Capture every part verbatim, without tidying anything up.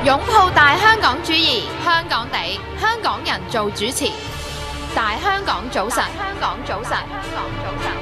擁抱大香港主義，香港地，香港人做主持。大香港早晨，香港早晨，香港早晨。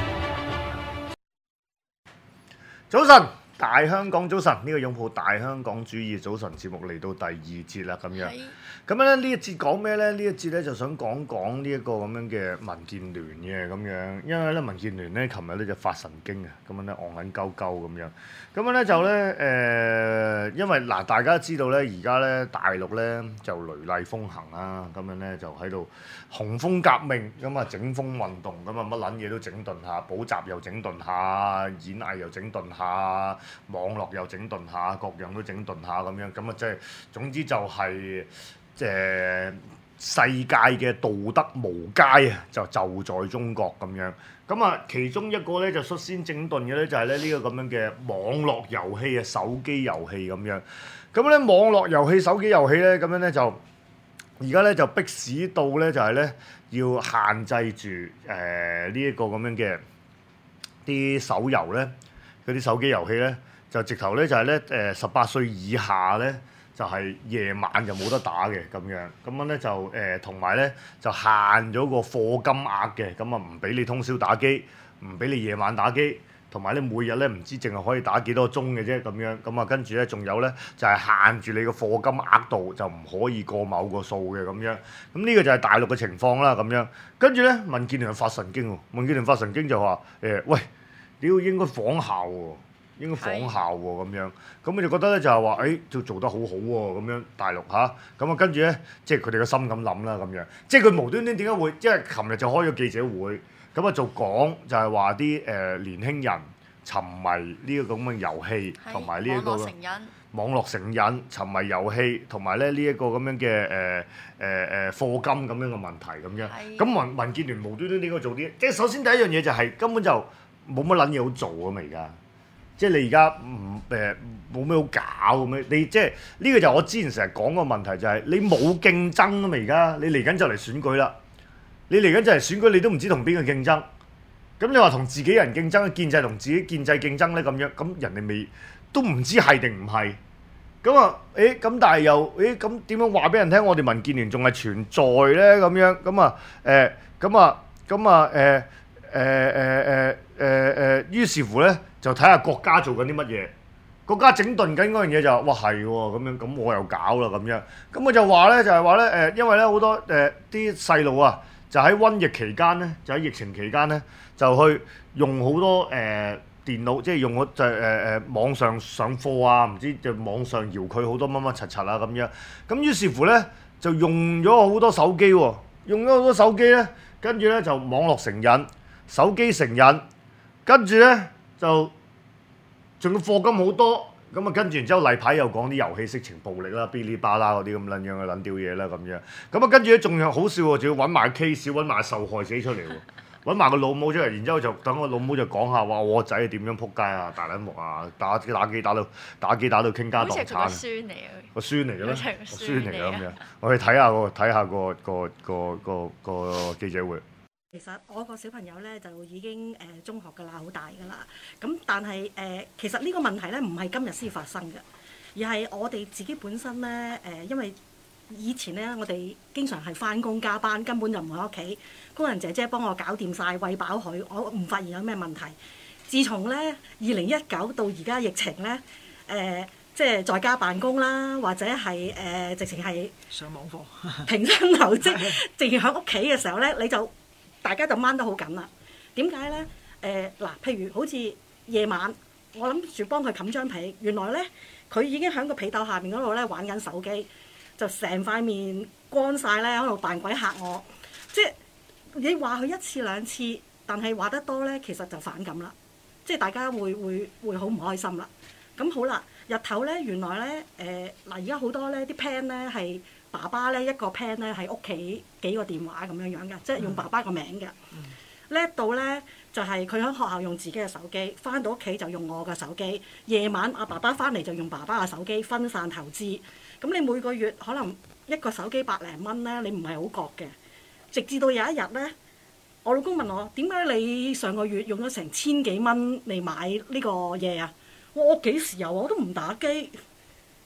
早晨，大香港早晨，呢、這個擁抱大香港主義早晨節目嚟到第二節啦，咁樣。咁樣咧呢一節講咩咧？呢一節咧就想講講呢一個咁樣嘅民建聯嘅咁樣，因為咧民建聯咧琴日咧就發神經啊，咁樣咧戇撚鳩鳩咁樣，咁樣咧就咧誒、呃，因為嗱大家知道咧而家咧大陸咧就雷厲風行啦，咁樣咧就喺度雄風革命，咁啊整風運動，咁啊乜撚嘢都整頓下，補習又整頓下，演藝又整頓下，網絡又整頓下，各樣都整頓下咁樣，咁啊即係總之就係、是。誒、呃、世界嘅道德無階啊，就就在中國咁樣。咁啊，其中一個咧就率先整頓嘅咧就係咧呢個咁樣嘅網絡遊戲啊，手機遊戲咁樣。咁咧網絡遊戲、手機遊戲咧咁樣咧就而家咧就迫使到咧就係咧要限制住誒呢一個咁樣嘅啲手遊咧，嗰啲手機遊戲咧就直頭咧就係咧誒十八歲以下咧。就係夜晚就冇得打嘅咁樣，咁樣咧就誒同埋咧就限咗個課金額嘅，咁啊唔俾你通宵打機，唔俾你夜晚打機，同埋咧每日咧唔知淨係可以打幾多鐘嘅啫咁樣，咁啊跟住咧仲有咧就係、是、限住你個課金額度，就唔可以過某個數嘅咁樣，咁呢個就係大陸嘅情況啦咁樣，跟住咧民建聯發神經喎，民建聯發神經就話誒、欸、喂，你要應該仿效喎。應該仿效喎咁樣，咁佢就覺得咧就係話，誒就做得好好喎咁樣，大陸嚇，咁啊跟住咧，即係佢哋個心咁諗啦咁樣，即係佢無端端點解會，因為琴日就開咗記者會，咁啊就講就係話啲誒年輕人沉迷呢個咁嘅遊戲，同埋呢一個網絡成癮，網絡成癮、沉迷遊戲，同埋咧呢一個咁樣嘅誒誒誒課金咁樣嘅問題咁樣，咁民民建聯無端端點解做啲？即係首先第一樣嘢就係根本就冇乜撚嘢好做啊嘛而家。即係你而家唔誒冇咩好搞咁樣，你即係呢個就我之前成日講個問題就係你冇競爭啊嘛而家，你嚟緊就嚟選舉啦，你嚟緊就嚟選舉你都唔知同邊個競爭，咁你話同自己人競爭，建制同自己建制競爭咧咁樣，咁人哋未都唔知係定唔係，咁啊誒咁但係又誒咁點樣話俾人聽我哋民建聯仲係存在咧咁樣，咁啊誒咁啊咁啊誒誒誒誒誒誒於是乎咧。就睇下國家做緊啲乜嘢，國家整頓緊嗰樣嘢就話，哇係喎咁樣，咁我又搞啦咁樣，咁我就話咧就係話咧誒，因為咧好多誒啲細路啊，就喺瘟疫期間咧，就喺疫情期間咧，就去用好多誒、呃、電腦，即係用嗰就誒誒網上上課啊，唔知就網上搖佢好多乜乜柒柒啊咁樣，咁於是乎咧就用咗好多手機喎，用咗好多手機咧，跟住咧就網絡成癮，手機成癮，跟住咧。就仲要課金好多，咁啊跟住然之後例牌又講啲遊戲色情暴力啦、嗶哩吧啦嗰啲咁撚樣嘅撚屌嘢啦咁樣，咁啊跟住咧仲有好笑喎，仲要揾埋 case， 揾埋受害者出嚟喎，揾埋個老母出嚟，然之後就等個老母就講下話我個仔點樣撲街啊、大撚木啊、打打機打到打機打到傾家蕩產。好似係個孫嚟嘅。個孫嚟嘅咩？個孫嚟嘅咁樣，我哋睇下個睇下個個個個個記者會。 其實我個小朋友咧就已經誒、呃、中學㗎啦，好大㗎啦。咁但係誒、呃，其實呢個問題咧唔係今日先發生嘅，而係我哋自己本身咧誒、呃，因為以前咧我哋經常係返工加班，根本就唔喺屋企，工人姐姐幫我搞掂晒，餵飽佢，我唔發現有咩問題。自從咧二零一九到而家疫情咧誒、呃，即係在家辦公啦，或者係誒、呃、直情係上網課，平身留職，直情喺屋企嘅時候咧，你就大家就掹得好緊啦。點解咧？誒、呃、嗱，譬如好似夜晚，我諗住幫佢冚張被，原來咧佢已經喺個被竇下面嗰度咧玩緊手機，就成塊面乾晒咧喺度扮鬼嚇我。即係你話佢一次兩次，但係話得多咧，其實就反感啦。即係大家會會會好唔開心啦。咁好啦，日頭咧原來咧誒嗱，而家好多咧啲 plan 咧係。爸爸咧一個 plan 咧喺屋企幾個電話咁樣樣嘅，即係用爸爸個名嘅。叻、嗯、到咧就係佢喺學校用自己嘅手機，翻到屋企就用我嘅手機。夜晚阿爸爸翻嚟就用爸爸嘅手機，分散投資。咁你每個月可能一個手機百零蚊咧，你唔係好覺嘅。直至到有一日咧，我老公問我點解你上個月用咗成千幾蚊嚟買呢個嘢啊？我我幾時有啊？我都唔打機。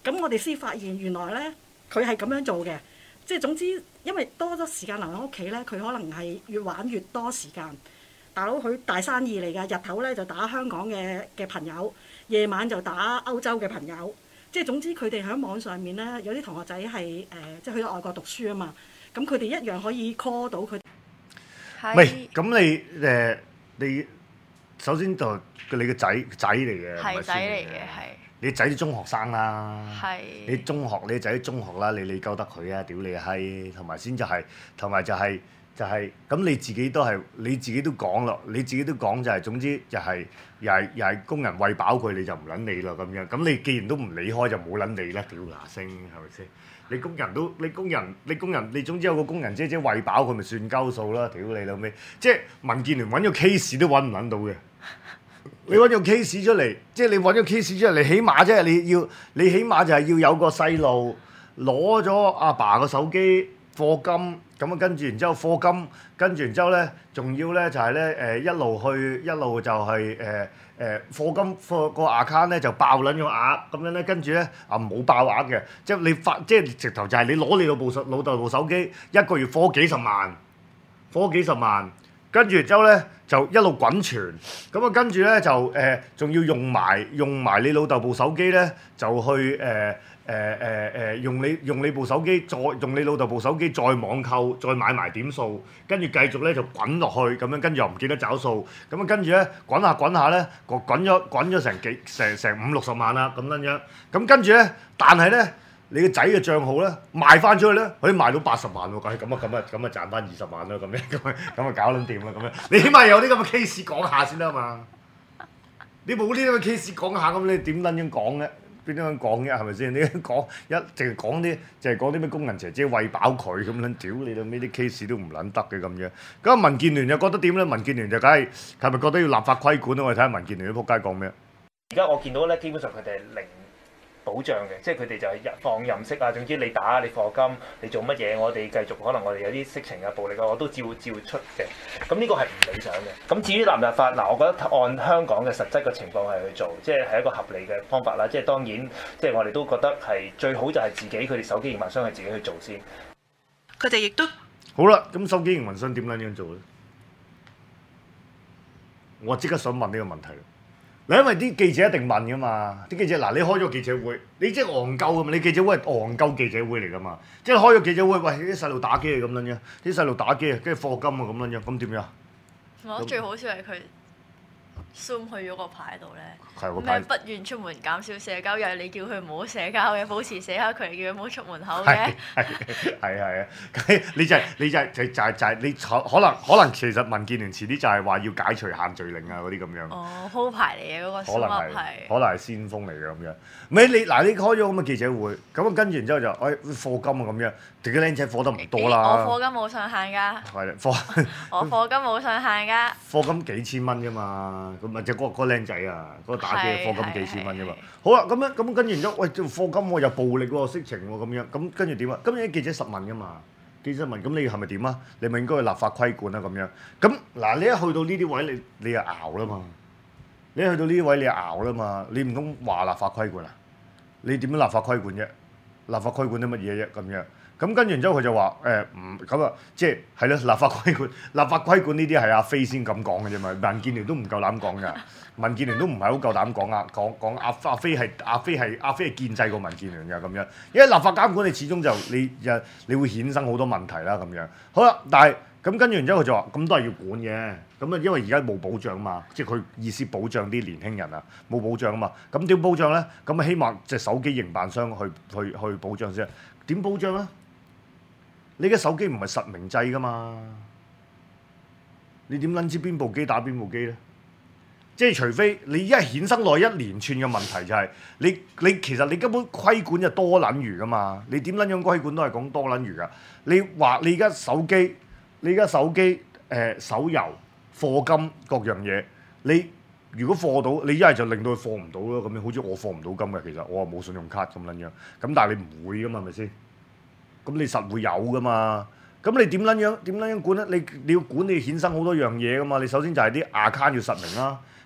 咁我哋先發現原來咧佢係咁樣做嘅，即係總之因為多咗時間留喺屋企咧，佢可能係越玩越多時間。大佬佢大生意嚟㗎，日頭咧就打香港嘅嘅朋友，夜晚就打歐洲嘅朋友。即係總之佢哋喺網上面咧，有啲同學仔係誒、呃，即係去咗外國讀書啊嘛。咁佢哋一樣可以 call 到佢。 喂，咁你誒、呃、你首先就你個仔仔嚟嘅， 係仔嚟嘅，係。 你仔啲中學生啦， 係。 你中學你仔啲中學啦，你你鳩得佢啊？屌你閪！同埋先就係，同埋就係。就係咁你自己都係你自己都講咯，你自己都講就係總之就係又係又係工人餵飽佢你就唔撚理啦咁樣，咁你既然都唔理開就冇撚理啦，屌嗱聲係咪先？你工人都你工人你工人你總之有個工人姐姐餵飽佢咪算鳩數啦，屌你老味！即係民建聯揾個 case 都揾唔撚到嘅，你揾個 case 出嚟，即係你揾個 case 出嚟，你起碼即係你要你起碼就係要有個細路攞咗阿爸個手機課金。咁啊，跟住然之後課金，跟住然之後咧，仲要咧就係咧誒一路去一路就係誒誒課金課個 account 咧就爆撚咗額，咁樣咧跟住咧啊冇爆額嘅，即係你發即係直頭就係你攞你老部手老豆部手機一個月課幾十萬，課幾十萬，跟住然之後咧就一路滾存，咁啊跟住咧就誒仲要用埋用埋你老豆部手機咧就去誒。誒誒誒用你用你部手機，再用你老豆部手機再網購，再買埋點數，跟住繼續咧就滾落去，咁樣跟住又唔記得找數，咁啊跟住咧滾下滾下咧，滾滾咗滾咗成幾成成五六十萬啦咁樣樣，咁跟住咧，但係咧你個仔嘅帳號咧賣翻出去咧，可以賣到八十萬喎，咁咁啊咁啊咁啊賺翻二十萬啦，咁樣咁啊咁啊搞撚掂啦咁樣，你起碼有啲咁嘅 case 講下先啦嘛，你冇呢啲咁嘅 case 講下，咁你點撚樣講咧？邊啲咁講嘅係咪先？你講一淨係講啲，淨係講啲咩工人姐姐餵飽佢咁撚屌你到尾啲 case 都唔撚得嘅咁樣。咁民建聯又覺得點咧？民建聯就梗係係咪覺得要立法規管啊？我哋睇下民建聯啲仆街講咩。 而家我見到咧，基本上佢哋係零保障嘅，即係佢哋就係放任式啊。總之你打你課金，你做乜嘢，我哋繼續可能我哋有啲色情啊暴力啊，我都照照出嘅。咁呢個係唔理想嘅。咁至於立唔立法，嗱，我覺得按香港嘅實質嘅情況係去做，即係係一個合理嘅方法啦。即係當然，即係我哋都覺得係最好就係自己佢哋手機營運商係自己去做先。 佢哋亦都好啦，咁手機營運商點撚樣做咧？我即刻想問呢個問題。嗱，因為啲記者一定問噶嘛，啲記者嗱，你開咗記者會，你即係戇鳩噶嘛，你記者會係戇鳩記者會嚟噶嘛，即係開咗記者會，喂啲細路打機啊咁撚樣，啲細路打機啊，跟住課金啊咁撚樣，咁點樣？ 我覺得最好笑係佢 zoom 去咗個牌度咧， 係咩不願出門減少社交，又係你叫佢唔好社交嘅，保持社交距離，叫佢唔好出門口嘅。 係係係係啊！你就係、你就係、就就係就係你可可能可能其實民建聯遲啲就係話要解除限聚令啊嗰啲咁樣。 哦，鋪排嚟嘅嗰個 zoom up 係， 可能係先鋒嚟嘅咁樣。唔係你嗱，你開咗咁嘅記者會，咁啊跟住然之後就誒課金啊咁樣，啲僆仔課得唔多啦。 我課金冇上限㗎。 係啦，課我課金冇上限㗎。 課金幾千蚊啫嘛，咁啊即係嗰個嗰個僆仔啊，嗰個打機嘅課金幾千蚊啫嘛。好啦，咁樣咁跟住然之後，喂課金喎又暴力喎，色情喎咁樣，咁跟住點啊？今日啲記者實問㗎嘛，記者問咁你係咪點啊？你咪應該去立法規管啊咁樣。咁嗱，你一去到呢啲位，你你就熬啦嘛。你一去到呢啲位，你就熬啦嘛。你唔通話立法規管啊？你點樣立法規管啫？立法規管啲乜嘢啫？咁樣。咁跟住然之後佢就話誒唔咁啊，即係係咯，立法規管，立法規管呢啲係阿飛先咁講嘅啫嘛，民建聯都唔夠膽講㗎，民建聯都唔係好夠膽講啊，講講阿阿飛係阿飛係阿飛係建制過民建聯㗎咁樣，因為立法監管你始終就你就你會衍生好多問題啦咁樣。好啦，但係咁跟住然之後佢就話咁都係要管嘅，咁啊因為而家冇保障嘛，即係佢意思保障啲年輕人啊，冇保障啊嘛，咁點保障咧？咁啊希望隻手機營辦商去去去保障先，點保障咧？你嘅手機唔係實名制㗎嘛？你點撚知邊部機打邊部機咧？即係除非你一衍生內一連串嘅問題就係、是、你你其實你根本規管就多撚餘㗎嘛？你點撚樣規管都係講多撚餘㗎。你話你而家手機，你而家手機誒、呃、手遊課金各樣嘢，你如果課到，你一係就令到佢課唔到咯。咁樣好似我課唔到金嘅，其實我話冇信用卡咁撚樣。咁但係你唔會㗎嘛？係咪先？咁你實會有㗎嘛？咁你點撚樣點撚樣管咧？你你要管你衍生好多樣嘢㗎嘛？你首先就係啲 account 要實名啦，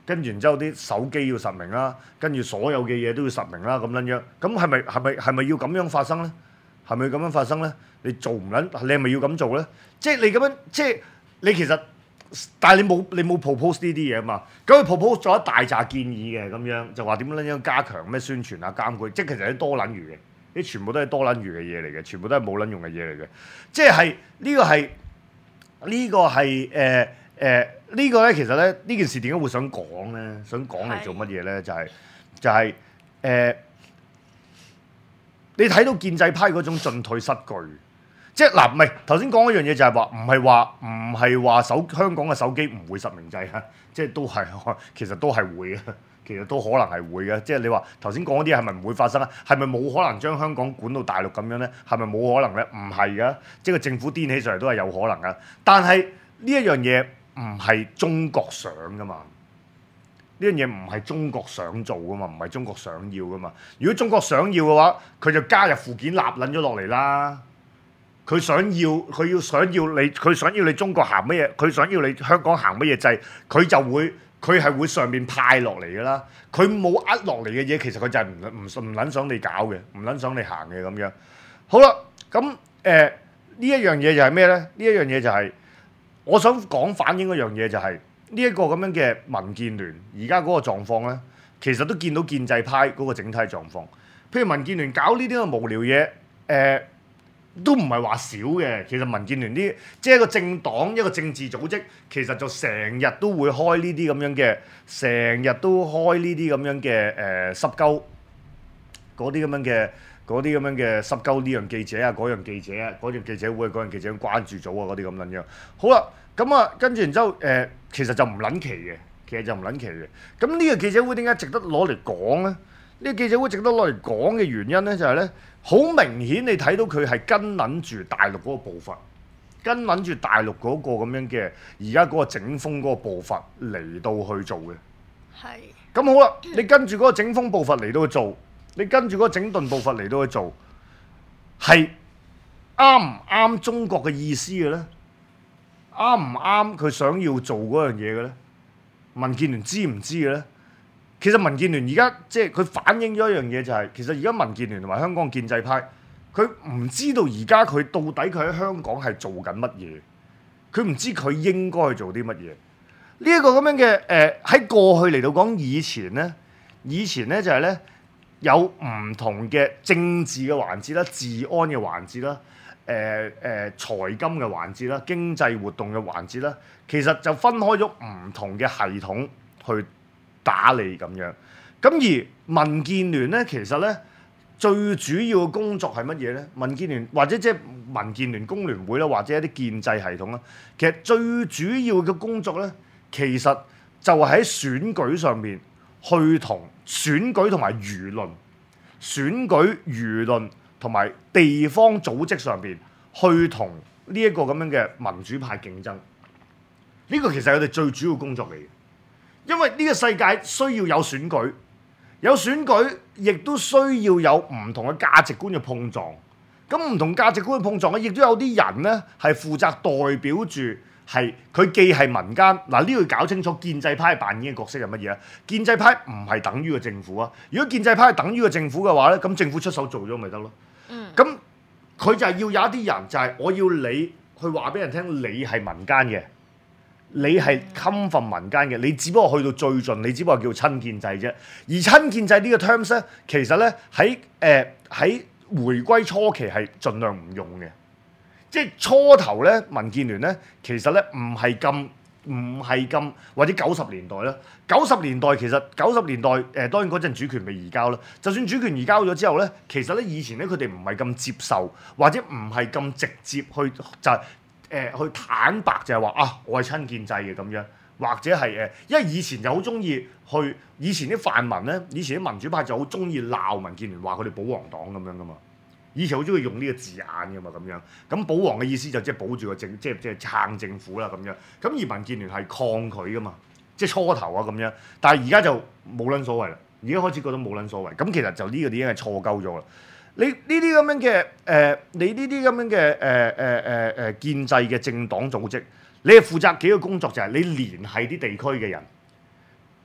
跟住然之後啲手機要實名啦，跟住所有嘅嘢都要實名啦，咁樣樣，咁係咪係咪係咪要咁樣發生咧？係咪要咁樣發生咧？你做唔撚，你係咪要咁做咧？即係你咁樣，即係你其實，但係你冇你冇 propose 呢啲嘢啊嘛。咁佢 propose 咗一大紮建議嘅咁樣，就話點樣樣加強咩宣傳啊監管，即係其實啲多撚餘嘅，啲全部都係多撚餘嘅嘢嚟嘅，全部都係冇撚用嘅嘢嚟嘅。即係呢個係呢個係誒誒呢個咧，其實咧呢件事點解會想講咧？想講嚟做乜嘢咧？就係就係誒。你睇到建制派嗰種進退失據，即係嗱，唔係頭先講一樣嘢就係話，唔係話唔係話手香港嘅手機唔會實名制嚇，即係都係其實都係會嘅，其實都可能係會嘅。即係你話頭先講嗰啲係咪唔會發生啊？係咪冇可能將香港管到大陸咁樣咧？係咪冇可能咧？唔係噶，即係個政府癲起上嚟都係有可能噶。但係呢一樣嘢唔係中國想噶嘛。呢樣嘢唔係中國想做噶嘛，唔係中國想要噶嘛。如果中國想要嘅話，佢就加入附件立撚咗落嚟啦。佢想要，佢要想要你，佢想要你中國行乜嘢，佢想要你香港行乜嘢制，佢就會，佢係會上面派落嚟噶啦。佢冇呃落嚟嘅嘢，其實佢就係唔唔唔撚想你搞嘅，唔撚想你行嘅咁樣。好啦，咁誒呢一樣嘢就係咩咧？呢一樣嘢就係、是、我想講反映嗰樣嘢就係、是。呢一個咁樣嘅民建聯而家嗰個狀況咧，其實都見到建制派嗰個整體狀況。譬如民建聯搞呢啲咁嘅無聊嘢，誒、呃、都唔係話少嘅。其實民建聯啲即係一個政黨、一個政治組織，其實就成日都會開呢啲咁樣嘅，成日都開呢啲咁樣嘅誒濕鳩嗰啲咁樣嘅嗰啲咁樣嘅濕鳩呢樣記者啊，嗰樣記者啊，嗰樣記者會、嗰樣記者關注組啊，嗰啲咁撚樣。好啦。咁啊，跟住然之後，誒、呃，其實就唔撚奇嘅，其實就唔撚奇嘅。咁呢個記者會點解值得攞嚟講咧？呢、呢個記者會值得攞嚟講嘅原因咧，就係咧，好明顯你睇到佢係跟撚住大陸嗰個步伐，跟撚住大陸嗰個咁樣嘅而家嗰個整風嗰個步伐嚟到去做嘅。係。咁好啦，你跟住嗰個整風步伐嚟到去做，你跟住嗰個整頓步伐嚟到去做，係啱唔啱中國嘅意思嘅咧？啱唔啱佢想要做嗰樣嘢嘅咧？民建聯知唔知嘅咧？其實民建聯而家即係佢反映咗一樣嘢，就係其實而家民建聯同埋香港建制派，佢唔知道而家佢到底佢喺香港係做緊乜嘢，佢唔知佢應該做啲乜嘢。呢一個咁樣嘅誒喺過去嚟到講以前咧，以前咧就係咧有唔同嘅政治嘅環節啦、治安嘅環節啦。誒誒、呃呃、財金嘅環節啦，經濟活動嘅環節啦，其實就分開咗唔同嘅系統去打理咁樣。咁而民建聯咧，其實咧最主要嘅工作係乜嘢咧？民建聯或者即係民建聯工聯會啦，或者一啲建制系統啦，其實最主要嘅工作咧，其實就係喺選舉上面去同選舉同埋輿論、選舉輿論。同埋地方組織上邊去同呢一個咁樣嘅民主派競爭，呢個其實係佢哋最主要工作嚟嘅。因為呢個世界需要有選舉，有選舉亦都需要有唔同嘅價值觀嘅碰撞。咁唔同價值觀嘅碰撞咧，亦都有啲人咧係負責代表住係佢既係民間嗱，呢度要搞清楚建制派扮演嘅角色係乜嘢啊？建制派唔係等於個政府啊！如果建制派係等於個政府嘅話咧，咁政府出手做咗咪得咯？咁佢、嗯、就係要有一啲人，就係、是、我要你去話俾人聽，你係民間嘅，你係襟份民間嘅，你只不過去到最盡，你只不過叫親建制啫。而親建制呢個 terms 咧，其實咧喺誒喺回歸初期係盡量唔用嘅，即係初頭咧民建聯咧，其實咧唔係咁。唔係咁，或者九十年代啦。九十年代其實九十年代誒、呃，當然嗰陣主權未移交啦。就算主權移交咗之後咧，其實咧以前咧佢哋唔係咁接受，或者唔係咁直接去就係、是、誒、呃、去坦白就係話啊，我係親建制嘅咁樣，或者係誒，因為以前就好中意去，以前啲泛民咧，以前啲民主派就好中意鬧民建聯，話佢哋保皇黨咁樣噶嘛。以前好中意用呢個字眼㗎嘛，咁樣咁保皇嘅意思就即係保住個政，即係即係撐政府啦咁樣。咁而民建聯係抗拒㗎嘛，即係初頭啊咁樣。但係而家就冇撚所謂啦，而家開始覺得冇撚所謂。咁其實就呢個已經係錯鳩咗啦。你呢啲咁樣嘅誒、呃，你呢啲咁樣嘅誒誒誒誒建制嘅政黨組織，你係負責幾個工作，就係、是、你聯繫啲地區嘅人，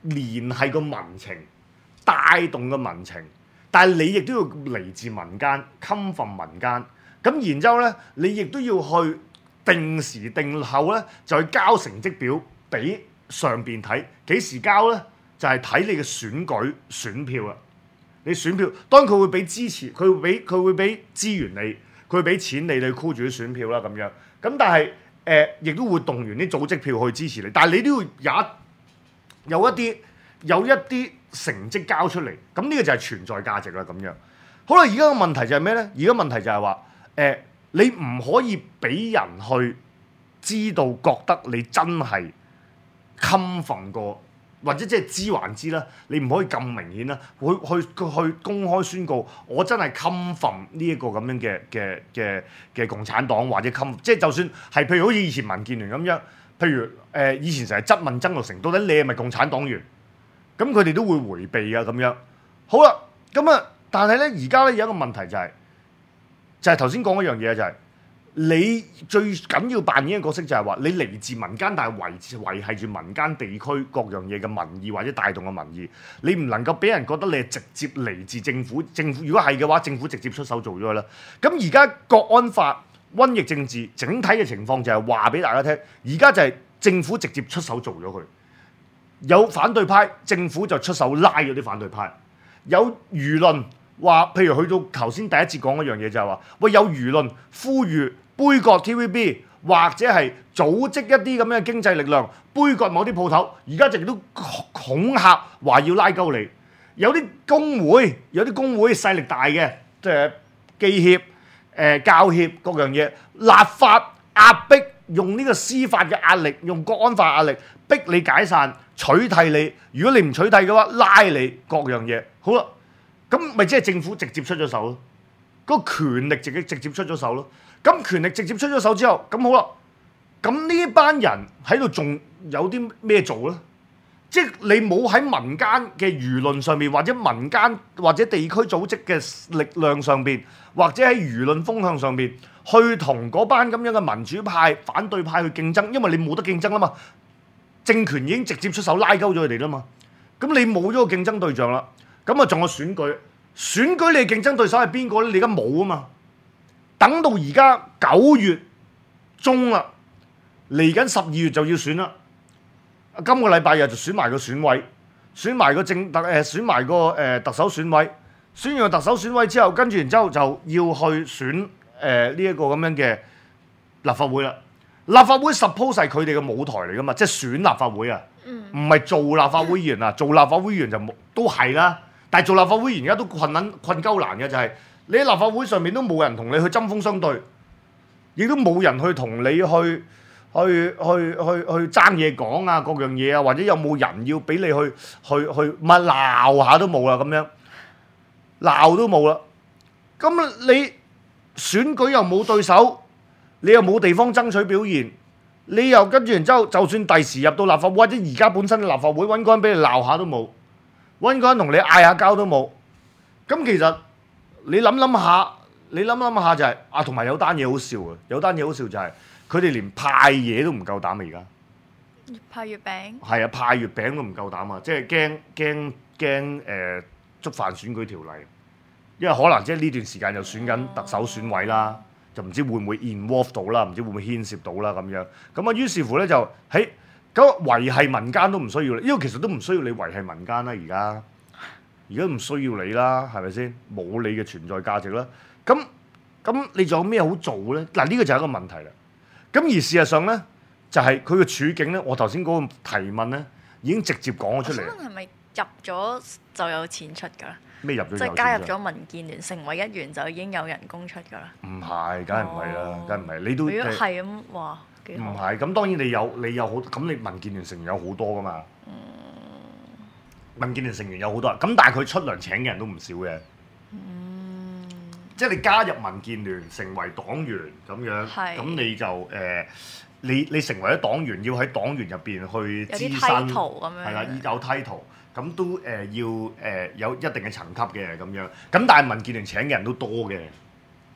連繫個民情，帶動個民情，但係你亦都要嚟自民間，襟份民間。咁然之後咧，你亦都要去定時定候咧，就去交成績表俾上邊睇。幾時交咧？就係、是、睇你嘅選舉選票啦。你選票，當佢會俾支持，佢會俾佢會俾資源你，佢會俾錢你，你箍住啲選票啦咁樣。咁但係誒，亦、呃、都會動員啲組織票去支持你。但係你都要有一有一啲有一啲成績交出嚟。咁呢個就係存在價值啦咁樣。好啦，而家個問題就係咩咧？而家問題就係話。誒、呃，你唔可以俾人去知道，覺得你真係襟份過，或者即係知還知啦。你唔可以咁明顯啦，去去去公開宣告，我真係襟份呢一個咁樣嘅嘅嘅嘅共產黨，或者襟，即係就算係譬如好似以前民建聯咁樣，譬如誒、呃、以前成日質問曾鈺成，到底你係咪共產黨員？咁佢哋都會迴避啊咁樣。好啦，咁啊，但係咧而家咧有一個問題就係、是。就係頭先講嗰樣嘢，就係你最緊要扮演嘅角色就係話你嚟自民間，但係維維係住民間地區各樣嘢嘅民意或者帶動嘅民意，你唔能夠俾人覺得你係直接嚟自政府。政府如果係嘅話，政府直接出手做咗佢啦。咁而家國安法、瘟疫政治整體嘅情況就係話俾大家聽，而家就係政府直接出手做咗佢。有反對派，政府就出手拉咗啲反對派；有輿論。話譬如去到頭先第一節講嗰樣嘢就係話，喂有輿論呼籲杯葛 T V B， 或者係組織一啲咁嘅經濟力量杯葛某啲鋪頭，而家直都恐嚇話要拉鳩你。有啲工會，有啲工會勢力大嘅，即係記協、誒、呃、教協各樣嘢，立法壓迫，用呢個司法嘅壓力，用國安法壓力逼你解散，取締你。如果你唔取締嘅話，拉你各樣嘢。好啦。咁咪即係政府直接出咗手咯，嗰個權力直接直接出咗手咯。咁權力直接出咗手之後，咁好啦。咁呢班人喺度仲有啲咩做咧？即係你冇喺民間嘅輿論上面，或者民間或者地區組織嘅力量上邊，或者喺輿論風向上邊，去同嗰班咁樣嘅民主派、反對派去競爭，因為你冇得競爭啦嘛。政權已經直接出手拉鳩咗佢哋啦嘛。咁你冇咗個競爭對象啦。咁啊，仲有選舉，選舉你嘅競爭對手係邊個咧？你而家冇啊嘛，等到而家九月中啦，嚟緊十二月就要選啦。今個禮拜日就選埋個選委，選埋個政特誒，選埋個誒特首選委，選完個特首選委之後，跟住然之後就要去選誒呢一個咁樣嘅立法會啦。立法會 suppose 係佢哋嘅舞台嚟噶嘛，即係選立法會啊，唔係做立法會議員啊，做立法會議員就冇都係啦。但係做立法會議員而家都困撚困鳩難嘅，就係、是、你喺立法會上面都冇人同你去針鋒相對，亦都冇人去同你去去去去去爭嘢講啊，各樣嘢啊，或者有冇人要俾你去去去咪鬧下都冇啦，咁樣鬧都冇啦。咁你選舉又冇對手，你又冇地方爭取表現，你又跟住然之後，就算第時入到立法會，或者而家本身嘅立法會揾個人俾你鬧下都冇。揾個人同你嗌下交都冇，咁其實你諗諗下，你諗諗下就係、是、啊，同埋有單嘢好笑嘅，有單嘢好笑就係佢哋連派嘢都唔夠膽啊！而家派月餅係啊，派月餅都唔夠膽啊！即係驚驚驚誒觸犯選舉條例，因為可能即係呢段時間又選緊特首選委啦，就唔知會唔會 involve 到啦，唔知會唔會牽涉到啦咁樣。咁啊，於是乎咧就喺。咁維係民間都唔需要你，因為其實都唔需要你維係民間啦。而家而家唔需要你啦，係咪先？冇你嘅存在價值啦。咁咁你仲有咩好做咧？嗱，呢個就係一個問題啦。咁而事實上咧，就係佢嘅處境咧。我頭先嗰個提問咧，已經直接講咗出嚟。 我想問係咪入咗就有錢出㗎啦？ 咩入咗？ 即係加入咗民建聯，成為一員就已經有人工出㗎啦？唔係，梗係唔係啦，梗係唔係。你都如果係咁，哇！ 唔係，咁當然你有你有好，咁你民建聯成員有好多噶嘛？嗯、民建聯成員有好多，咁但係佢出糧請嘅人都唔少嘅。嗯、即係你加入民建聯成為黨員咁樣，咁是你就誒、呃，你你成為咗黨員，要喺黨員入邊去資深，係啦，有 title，咁都誒、呃、要誒、呃、有一定嘅層級嘅咁樣。咁但係民建聯請嘅人都多嘅。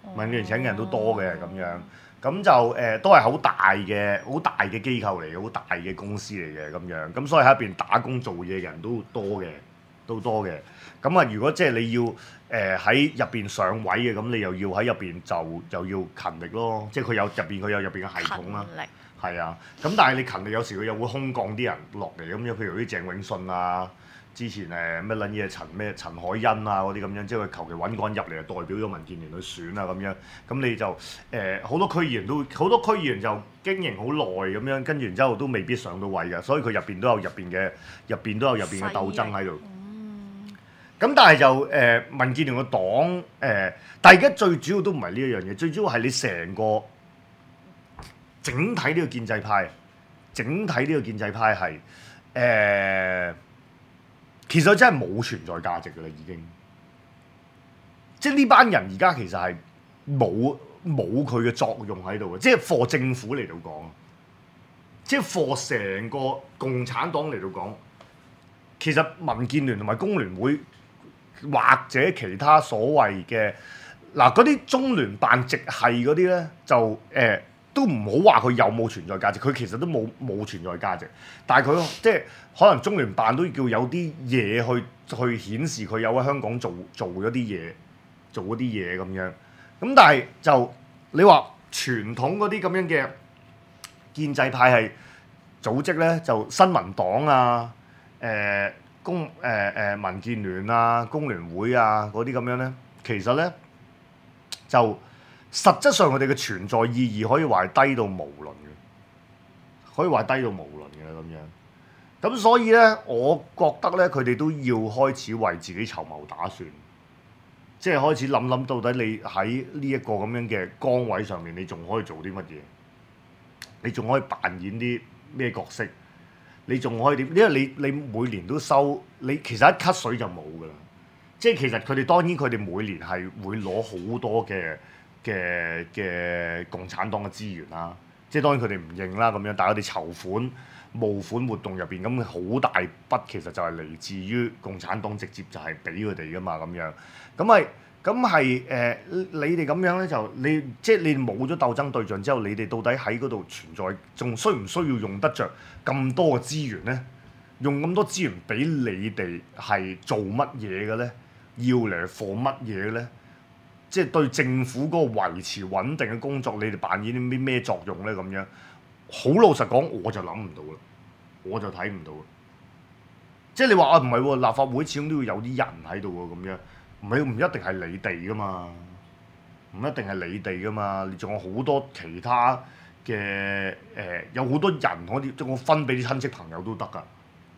民建聯請嘅人都多嘅咁樣。咁就誒、呃、都係好大嘅好大嘅機構嚟嘅，好大嘅公司嚟嘅咁樣。咁所以喺入邊打工做嘢嘅人都多嘅，都多嘅。咁啊，如果即係你要誒喺入邊上位嘅，咁你又要喺入邊就又要勤力咯。即係佢有入邊佢有入邊嘅系統啦。係啊，咁但係你勤力有時佢又會空降啲人落嚟咁樣，譬如啲鄭永信啊，之前誒咩撚嘢陳咩陳海欣啊嗰啲咁樣，即係佢求其揾個人入嚟就代表咗民建聯去選啊咁樣，咁你就誒好、呃、多區議員都好多區議員就經營好耐咁樣，跟住然之後都未必上到位嘅，所以佢入邊都有入邊嘅入邊都有入邊嘅鬥爭喺度。咁、嗯、但係就誒、呃、民建聯個黨誒、呃，但係而家最主要都唔係呢一樣嘢，最主要係你成個整體呢個建制派，整體呢個建制派係誒。呃其實真係冇存在價值㗎啦，已經。即係呢班人而家其實係冇冇佢嘅作用喺度嘅，即係 for 政府嚟到講，即係 for 成個共產黨嚟到講，其實民建聯同埋工聯會或者其他所謂嘅嗱嗰啲中聯辦直系嗰啲咧，就誒。呃都唔好話佢有冇存在價值，佢其實都冇冇存在價值。但係佢即係可能中聯辦都叫有啲嘢去去顯示佢有喺香港做做咗啲嘢，做嗰啲嘢咁樣。咁但係就你話傳統嗰啲咁樣嘅建制派係組織咧，就新民黨啊、誒、呃、工誒誒、呃、民建聯啊、工聯會啊嗰啲咁樣咧，其實咧就。實質上佢哋嘅存在意義可以話係低到無論嘅，可以話係低到無論嘅咁樣。咁所以咧，我覺得咧，佢哋都要開始為自己籌謀打算，即係開始諗諗到底你喺呢一個咁樣嘅崗位上面，你仲可以做啲乜嘢？你仲可以扮演啲咩角色？你仲可以點？因為你你每年都收，你其實一咳水就冇㗎啦。即係其實佢哋當然佢哋每年係會攞好多嘅。嘅嘅共產黨嘅資源啦，即係當然佢哋唔認啦咁樣，但係佢哋籌款募款活動入邊咁好大筆，其實就係嚟自於共產黨直接就係俾佢哋噶嘛咁樣，咁係咁係誒你哋咁樣咧就你即係你冇咗鬥爭對象之後，你哋到底喺嗰度存在，仲需唔需要用得着咁多嘅資源咧？用咁多資源俾你哋係做乜嘢嘅咧？要嚟做乜嘢咧？即係對政府嗰個維持穩定嘅工作，你哋扮演啲咩作用咧？咁樣好老實講，我就諗唔到啦，我就睇唔到啦。即係你話啊，唔係喎，立法會始終都要有啲人喺度喎，咁樣唔係唔一定係你哋噶嘛，唔一定係你哋噶嘛，你仲有好多其他嘅誒、呃，有好多人可以即我分俾啲親戚朋友都得㗎。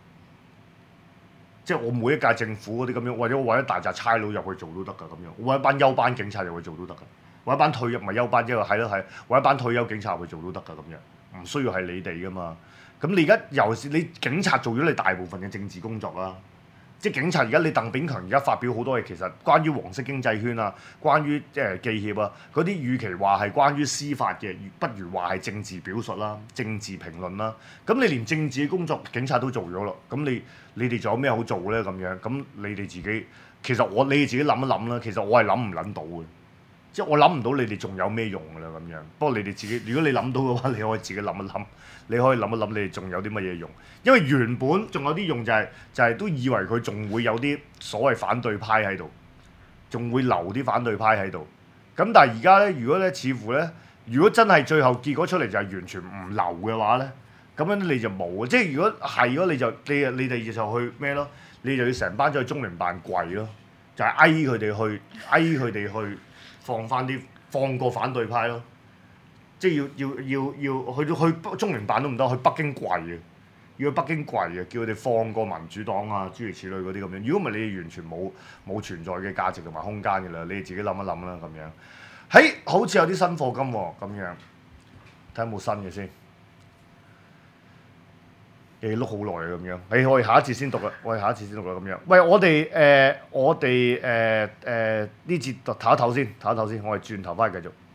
即係我每一屆政府嗰啲咁樣，或者我揾一大紮差佬入去做都得㗎咁樣，我揾一班休班警察入去做都得㗎，揾一班退休唔係休班，即係係咯係，揾一班退休警察入去做都得㗎咁樣，唔需要係你哋㗎嘛。咁你而家尤其是你警察做咗你大部分嘅政治工作啦，即係警察而家你鄧炳強而家發表好多嘢，其實關於黃色經濟圈啊，關於即係記協啊嗰啲，與其話係關於司法嘅，不如話係政治表述啦、政治評論啦。咁你連政治嘅工作警察都做咗咯，咁你你哋仲有咩好做咧？咁樣咁你哋自己其實我你哋自己諗一諗啦。其實我係諗唔諗到嘅，即係我諗唔到你哋仲有咩用㗎啦咁樣。不過你哋自己，如果你諗到嘅話，你可以自己諗一諗。你可以諗一諗，你哋仲有啲乜嘢用？因為原本仲有啲用就係、是、就係、是、都以為佢仲會有啲所謂反對派喺度，仲會留啲反對派喺度。咁但係而家咧，如果咧似乎咧，如果真係最後結果出嚟就係完全唔留嘅話咧，咁樣你就冇。即係如果係咗，你就你你哋就去咩咯？你就要成班走去中聯辦跪咯，就係哀佢哋去哀佢哋去放翻啲放過反對派咯。即係要要要要去到去中聯辦都唔得，去北京跪嘅，要去北京跪嘅，叫佢哋放過民主黨啊，諸如此類嗰啲咁樣。如果唔係，你哋完全冇冇存在嘅價值同埋空間嘅啦。你哋自己諗一諗啦，咁樣。喺好似有啲新課金喎，咁樣睇下有冇新嘅先。誒碌好耐啊，咁樣。誒我哋下一節先讀啦，我哋下一節先讀啦，咁樣。喂，我哋誒、呃、我哋誒誒呢節唞一唞先，唞一唞先，我哋轉頭翻去繼續。